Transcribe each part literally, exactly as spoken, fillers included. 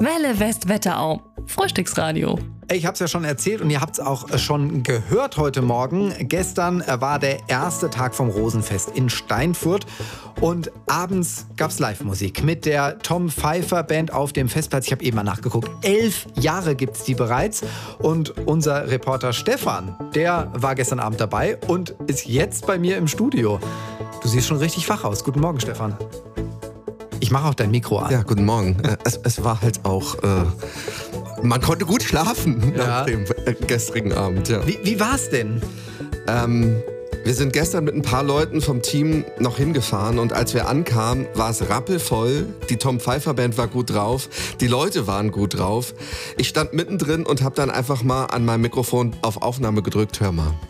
Welle West Wetterau. Frühstücksradio. Ich habe es ja schon erzählt und ihr habt es auch schon gehört heute Morgen. Gestern war der erste Tag vom Rosenfest in Steinfurt und abends gab es Live-Musik mit der Tom Pfeiffer Band auf dem Festplatz. Ich habe eben mal nachgeguckt. Elf Jahre gibt es die bereits und unser Reporter Stefan, der war gestern Abend dabei und ist jetzt bei mir im Studio. Du siehst schon richtig wach aus. Guten Morgen, Stefan. Ich mache auch dein Mikro an. Ja, guten Morgen. Es, es war halt auch... Äh Man konnte gut schlafen ja. nach dem äh, gestrigen Abend. Ja. Wie, wie war's denn? Ähm, wir sind gestern mit ein paar Leuten vom Team noch hingefahren und als wir ankamen, war es rappelvoll. Die Tom Pfeiffer Band war gut drauf, die Leute waren gut drauf. Ich stand mittendrin und habe dann einfach mal an meinem Mikrofon auf Aufnahme gedrückt. Hör mal.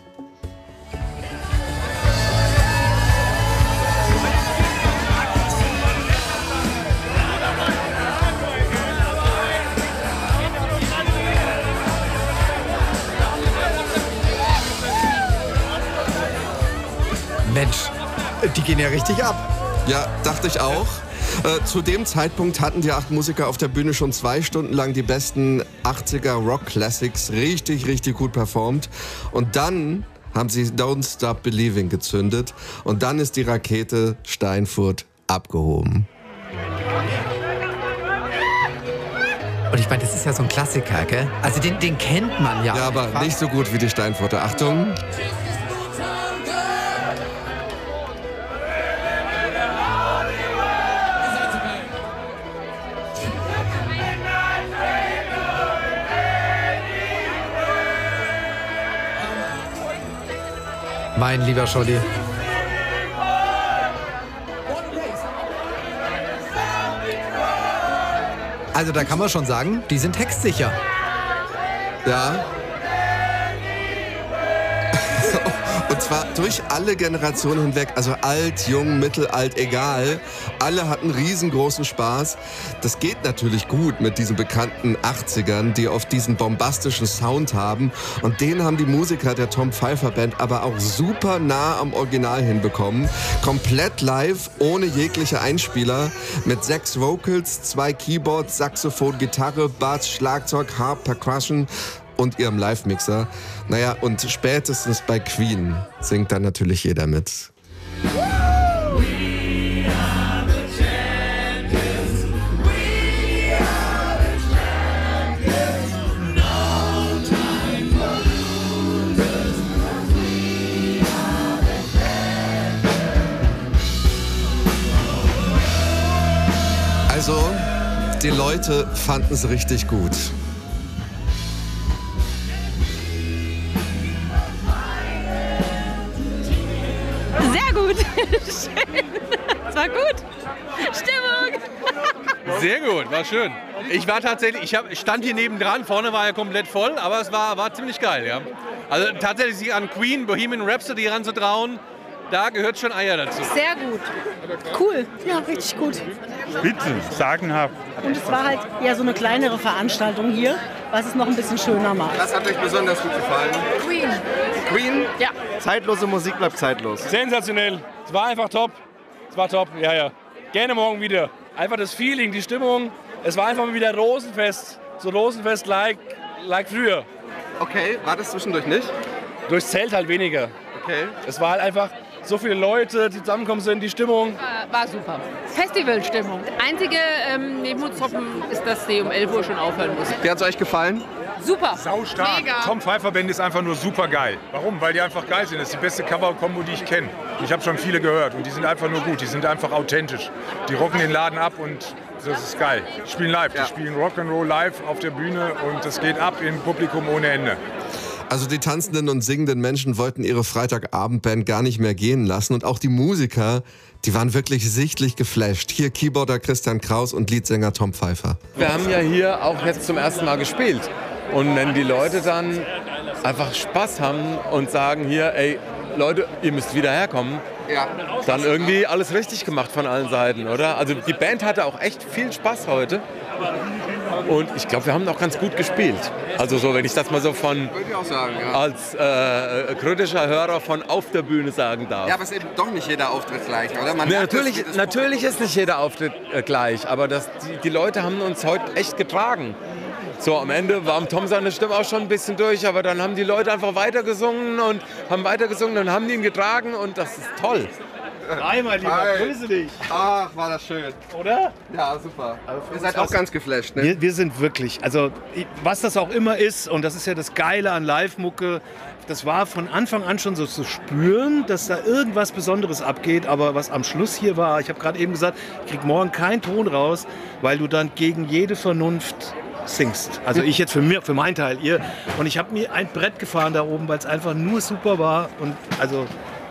Mensch, die gehen ja richtig ab. Ja, dachte ich auch. Äh, zu dem Zeitpunkt hatten die acht Musiker auf der Bühne schon zwei Stunden lang die besten achtziger Rock-Classics richtig, richtig gut performt. Und dann haben sie Don't Stop Believing gezündet. Und dann ist die Rakete Steinfurt abgehoben. Und ich meine, das ist ja so ein Klassiker, gell? Also den, den kennt man ja. Ja, aber einfach. Nicht so gut wie die Steinfurter. Achtung. Mein lieber Scholli. Also da kann man schon sagen, die sind textsicher. Ja. Und zwar durch alle Generationen hinweg, also alt, jung, mittelalt, egal. Alle hatten riesengroßen Spaß. Das geht natürlich gut mit diesen bekannten achtzigern, die oft diesen bombastischen Sound haben. Und den haben die Musiker der Tom Pfeiffer Band aber auch super nah am Original hinbekommen. Komplett live, ohne jegliche Einspieler. Mit sechs Vocals, zwei Keyboards, Saxophon, Gitarre, Bass, Schlagzeug, Harp, Percussion und ihrem Live-Mixer. Naja, und spätestens bei Queen singt dann natürlich jeder mit. Also, die Leute fanden es richtig gut. Sehr gut. Schön. Es war gut. Stimmung. Sehr gut, war schön. Ich war tatsächlich, ich, hab, ich stand hier nebendran, vorne war ja komplett voll, aber es war, war ziemlich geil, ja. Also tatsächlich sich an Queen, Bohemian Rhapsody ranzutrauen, da gehört schon Eier dazu. Sehr gut. Cool. Ja, richtig gut. Bitte, sagenhaft. Und es war halt ja so eine kleinere Veranstaltung hier, was es noch ein bisschen schöner macht. Was hat euch besonders gut gefallen? Queen. Queen? Ja. Zeitlose Musik bleibt zeitlos. Sensationell. Es war einfach top. Es war top, ja, ja. Gerne morgen wieder. Einfach das Feeling, die Stimmung. Es war einfach mal wieder Rosenfest. So Rosenfest-like like früher. Okay, war das zwischendurch nicht? Durchs Zelt halt weniger. Okay. Es war halt einfach so viele Leute, die zusammengekommen sind, die Stimmung. War, war super. Festivalstimmung. Einzige ähm, Nebenhutstropfen ist, dass sie um elf Uhr schon aufhören muss. Wie hat es euch gefallen? Super. Saustark. Mega. Tom Pfeiffer Band ist einfach nur super geil. Warum? Weil die einfach geil sind. Das ist die beste Cover-Kombo, die ich kenne. Ich habe schon viele gehört und die sind einfach nur gut. Die sind einfach authentisch. Die rocken den Laden ab und das ist geil. Die spielen live. Ja. Die spielen Rock'n'Roll live auf der Bühne und das geht ab im Publikum ohne Ende. Also die tanzenden und singenden Menschen wollten ihre Freitagabendband gar nicht mehr gehen lassen. Und auch die Musiker, die waren wirklich sichtlich geflasht. Hier Keyboarder Christian Kraus und Leadsänger Tom Pfeiffer. Wir haben ja hier auch jetzt zum ersten Mal gespielt. Und wenn die Leute dann einfach Spaß haben und sagen hier, ey Leute, ihr müsst wieder herkommen, Ja. dann irgendwie alles richtig gemacht von allen Seiten, oder? Also die Band hatte auch echt viel Spaß heute. Und ich glaube, wir haben auch ganz gut gespielt. Also so, wenn ich das mal so von Würde ich auch sagen, ja. als äh, kritischer Hörer von auf der Bühne sagen darf. Ja, aber es ist eben doch nicht jeder Auftritt gleich, oder? Man Nee, merkt, natürlich das- das natürlich ist nicht jeder Auftritt äh, gleich, aber das, die, die Leute haben uns heute echt getragen. So, am Ende war Tom seine Stimme auch schon ein bisschen durch, aber dann haben die Leute einfach weitergesungen und haben weitergesungen und haben ihn getragen und das ist toll. Hi, mein Lieber, Hi. grüße dich. Ach, war das schön. Oder? Ja, super. Ihr seid was- auch ganz geflasht, ne? Wir, wir sind wirklich, also ich- was das auch immer ist, und das ist ja das Geile an Live-Mucke, das war von Anfang an schon so zu spüren, dass da irgendwas Besonderes abgeht, aber was am Schluss hier war, ich habe gerade eben gesagt, ich krieg morgen keinen Ton raus, weil du dann gegen jede Vernunft singst. Also ich jetzt für, mir, für meinen Teil, ihr. Und ich habe mir ein Brett gefahren da oben, weil es einfach nur super war und also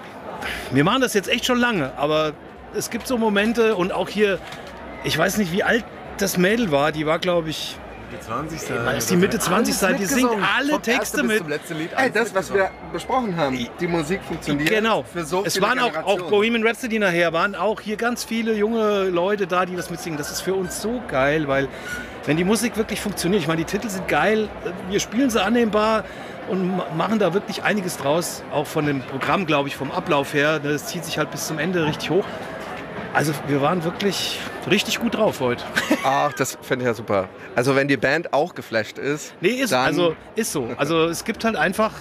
wir machen das jetzt echt schon lange, aber es gibt so Momente und auch hier, ich weiß nicht, wie alt das Mädel war, die war, glaube ich, zwanzig ist die Mitte zwanzig sein, die singt alle Texte mit. Ey, das, was wir besprochen haben, die Musik funktioniert Genau. für so Es viele waren auch, auch Generationen. Bohemian Rhapsody nachher, waren auch hier ganz viele junge Leute da, die das mitsingen. Das ist für uns so geil, weil wenn die Musik wirklich funktioniert, ich meine, die Titel sind geil, wir spielen sie annehmbar und ma- machen da wirklich einiges draus, auch von dem Programm, glaube ich, vom Ablauf her. Das zieht sich halt bis zum Ende richtig hoch. Also wir waren wirklich richtig gut drauf heute. Ach, das fände ich ja super. Also wenn die Band auch geflasht ist, Nee, ist, dann... also, ist so. Also es gibt halt einfach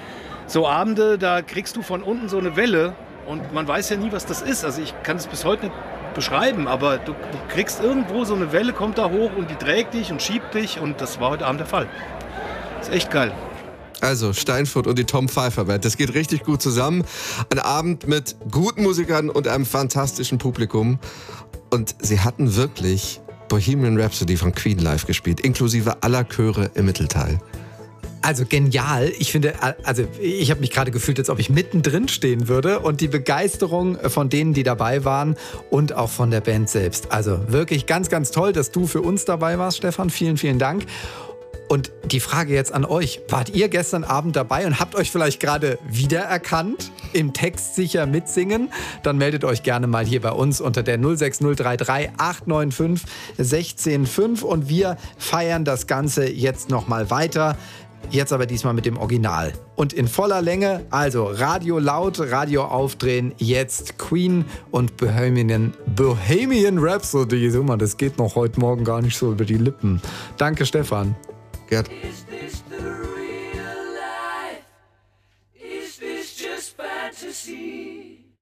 so Abende, da kriegst du von unten so eine Welle und man weiß ja nie, was das ist. Also ich kann es bis heute nicht beschreiben, aber du, du kriegst irgendwo so eine Welle, kommt da hoch und die trägt dich und schiebt dich und das war heute Abend der Fall. Ist echt geil. Also Steinfurt und die Tom Pfeiffer Band, das geht richtig gut zusammen. Ein Abend mit guten Musikern und einem fantastischen Publikum. Und sie hatten wirklich Bohemian Rhapsody von Queen live gespielt, inklusive aller Chöre im Mittelteil. Also genial. Ich finde, also ich habe mich gerade gefühlt, als ob ich mittendrin stehen würde. Und die Begeisterung von denen, die dabei waren und auch von der Band selbst. Also wirklich ganz, ganz toll, dass du für uns dabei warst, Stefan. Vielen, vielen Dank. Und die Frage jetzt an euch. Wart ihr gestern Abend dabei und habt euch vielleicht gerade wiedererkannt? Im Text sicher mitsingen? Dann meldet euch gerne mal hier bei uns unter der null sechs null drei drei acht neun fünf eins sechs fünf. Und wir feiern das Ganze jetzt nochmal weiter. Jetzt aber diesmal mit dem Original. Und in voller Länge, also Radio laut, Radio aufdrehen, jetzt Queen und Bohemian, Bohemian Rhapsody. Guck mal, das geht noch heute Morgen gar nicht so über die Lippen. Danke, Stefan. Gerd. Is this the real life? Is this just fantasy?